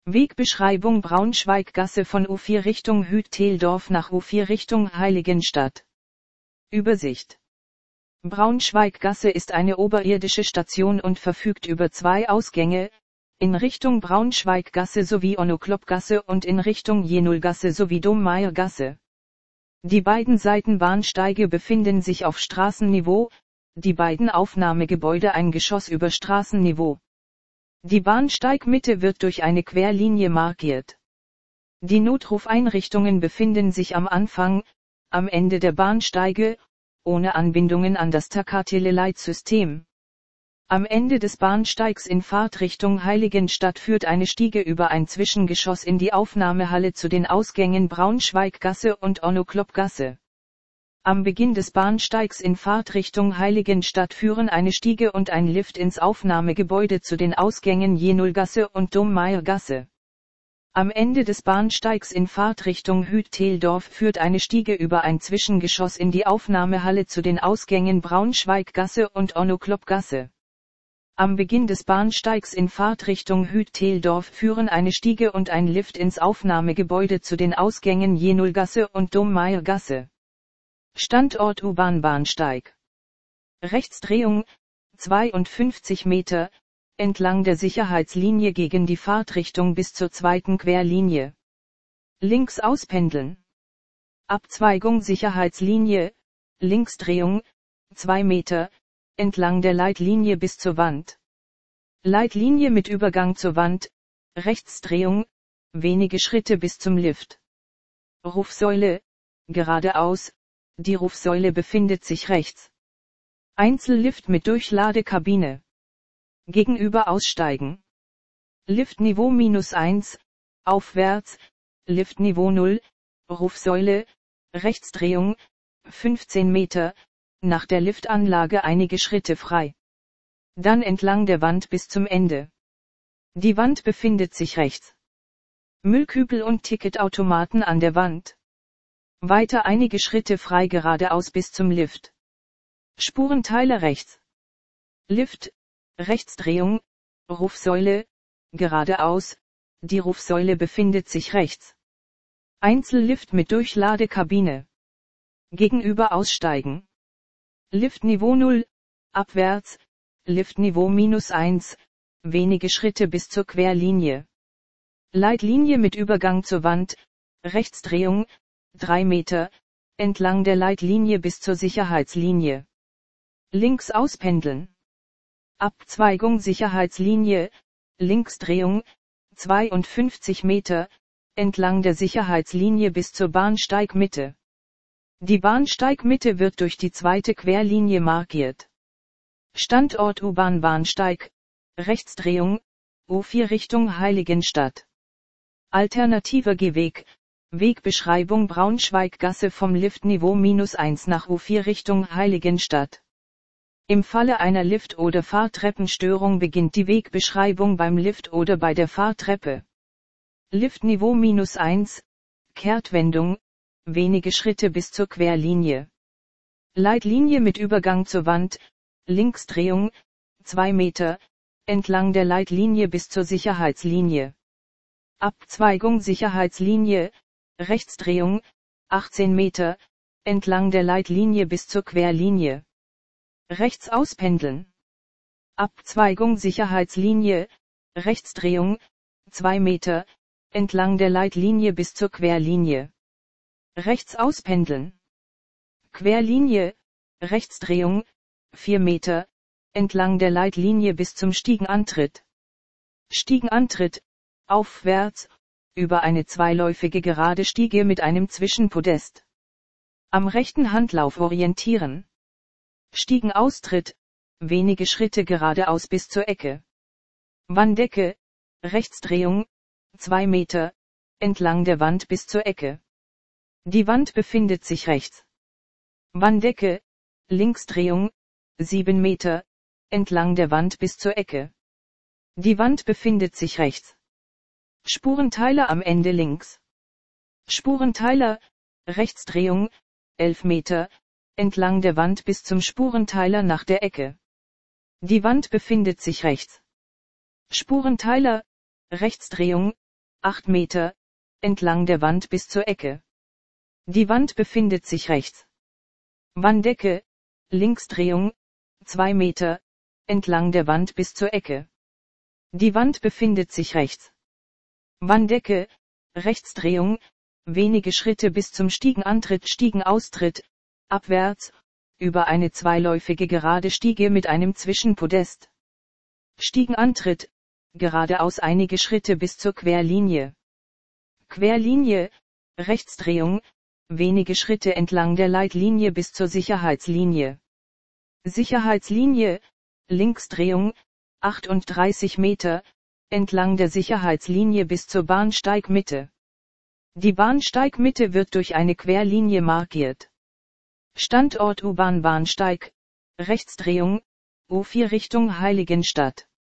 Wegbeschreibung Braunschweiggasse von U4 Richtung Hüt-Theldorf nach U4 Richtung Heiligenstadt. Übersicht. Braunschweiggasse ist eine oberirdische Station und verfügt über 2 Ausgänge, in Richtung Braunschweiggasse sowie Onno-Klopp-Gasse und in Richtung Jenulgasse sowie Domeiergasse. Die beiden Seitenbahnsteige befinden sich auf Straßenniveau, die beiden Aufnahmegebäude ein Geschoss über Straßenniveau. Die Bahnsteigmitte wird durch eine Querlinie markiert. Die Notrufeinrichtungen befinden sich am Anfang, am Ende der Bahnsteige, ohne Anbindungen an das Tacatele-Leitsystem. Am Ende des Bahnsteigs in Fahrtrichtung Heiligenstadt führt eine Stiege über ein Zwischengeschoss in die Aufnahmehalle zu den Ausgängen Braunschweiggasse und Onno-Klopp-Gasse. Am Beginn des Bahnsteigs in Fahrtrichtung Heiligenstadt führen eine Stiege und ein Lift ins Aufnahmegebäude zu den Ausgängen Jenulgasse und Domeiergasse. Am Ende des Bahnsteigs in Fahrtrichtung Hüt-Theldorf führt eine Stiege über ein Zwischengeschoss in die Aufnahmehalle zu den Ausgängen Braunschweiggasse und Onno-Klopp-Gasse. Am Beginn des Bahnsteigs in Fahrtrichtung Hüt-Theldorf führen eine Stiege und ein Lift ins Aufnahmegebäude zu den Ausgängen Jenulgasse und Domeiergasse. Standort U-Bahn-Bahnsteig. Rechtsdrehung, 52 Meter, entlang der Sicherheitslinie gegen die Fahrtrichtung bis zur zweiten Querlinie. Links auspendeln. Abzweigung Sicherheitslinie, Linksdrehung, 2 Meter, entlang der Leitlinie bis zur Wand. Leitlinie mit Übergang zur Wand, Rechtsdrehung, wenige Schritte bis zum Lift. Rufsäule, geradeaus, die Rufsäule befindet sich rechts. Einzellift mit Durchladekabine. Gegenüber aussteigen. Liftniveau -1, aufwärts, Liftniveau 0, Rufsäule, Rechtsdrehung, 15 Meter, nach der Liftanlage einige Schritte frei. Dann entlang der Wand bis zum Ende. Die Wand befindet sich rechts. Müllkübel und Ticketautomaten an der Wand. Weiter einige Schritte frei geradeaus bis zum Lift. Spurenteiler rechts. Lift, Rechtsdrehung, Rufsäule, geradeaus, die Rufsäule befindet sich rechts. Einzellift mit Durchladekabine. Gegenüber aussteigen. Liftniveau 0, abwärts, Liftniveau -1, wenige Schritte bis zur Querlinie. Leitlinie mit Übergang zur Wand, Rechtsdrehung, 3 Meter, entlang der Leitlinie bis zur Sicherheitslinie. Links auspendeln. Abzweigung Sicherheitslinie, Linksdrehung, 52 Meter, entlang der Sicherheitslinie bis zur Bahnsteigmitte. Die Bahnsteigmitte wird durch die zweite Querlinie markiert. Standort U-Bahn-Bahnsteig, Rechtsdrehung, U4 Richtung Heiligenstadt. Alternativer Gehweg, Wegbeschreibung Braunschweiggasse vom Liftniveau -1 nach U4 Richtung Heiligenstadt. Im Falle einer Lift- oder Fahrtreppenstörung beginnt die Wegbeschreibung beim Lift oder bei der Fahrtreppe. Liftniveau -1, Kehrtwendung, wenige Schritte bis zur Querlinie. Leitlinie mit Übergang zur Wand, Linksdrehung, 2 Meter, entlang der Leitlinie bis zur Sicherheitslinie. Abzweigung Sicherheitslinie, Rechtsdrehung, 18 Meter, entlang der Leitlinie bis zur Querlinie. Rechts auspendeln. Abzweigung Sicherheitslinie, Rechtsdrehung, 2 Meter, entlang der Leitlinie bis zur Querlinie. Rechts auspendeln. Querlinie, Rechtsdrehung, 4 Meter, entlang der Leitlinie bis zum Stiegenantritt. Stiegenantritt, aufwärts, über eine zweiläufige gerade Stiege mit einem Zwischenpodest. Am rechten Handlauf orientieren. Stiegenaustritt, wenige Schritte geradeaus bis zur Ecke. Wanddecke, Rechtsdrehung, 2 Meter, entlang der Wand bis zur Ecke. Die Wand befindet sich rechts. Wanddecke, Linksdrehung, 7 Meter, entlang der Wand bis zur Ecke. Die Wand befindet sich rechts. Spurenteiler am Ende links. Spurenteiler, Rechtsdrehung, 11 Meter, entlang der Wand bis zum Spurenteiler nach der Ecke. Die Wand befindet sich rechts. Spurenteiler, Rechtsdrehung, 8 Meter, entlang der Wand bis zur Ecke. Die Wand befindet sich rechts. Wanddecke, Linksdrehung, 2 Meter, entlang der Wand bis zur Ecke. Die Wand befindet sich rechts. Wanddecke, Rechtsdrehung, wenige Schritte bis zum Stiegenantritt, Stiegenaustritt, abwärts, über eine zweiläufige gerade Stiege mit einem Zwischenpodest. Stiegenantritt, geradeaus einige Schritte bis zur Querlinie. Querlinie, Rechtsdrehung, wenige Schritte entlang der Leitlinie bis zur Sicherheitslinie. Sicherheitslinie, Linksdrehung, 38 Meter, entlang der Sicherheitslinie bis zur Bahnsteigmitte. Die Bahnsteigmitte wird durch eine Querlinie markiert. Standort U-Bahn Bahnsteig, Rechtsdrehung, U4 Richtung Heiligenstadt.